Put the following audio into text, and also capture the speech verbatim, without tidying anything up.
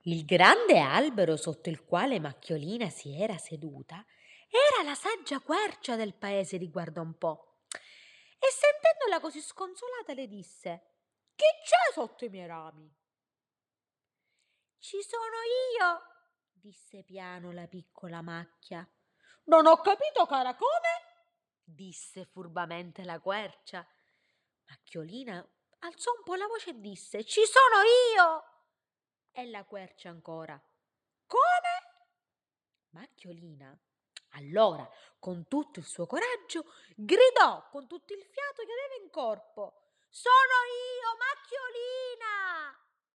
Il grande albero sotto il quale Macchiolina si era seduta era la saggia quercia del paese, di guardò un po', e sentendola così sconsolata le disse: «Chi c'è sotto i miei rami?» «Ci sono io», disse piano la piccola macchia. «Non ho capito, cara, come?» disse furbamente la quercia. Macchiolina alzò un po' la voce e disse: «Ci sono io!» E la quercia ancora: «Come?» Macchiolina allora, con tutto il suo coraggio, gridò con tutto il fiato che aveva in corpo: «Sono io, Macchiolina!»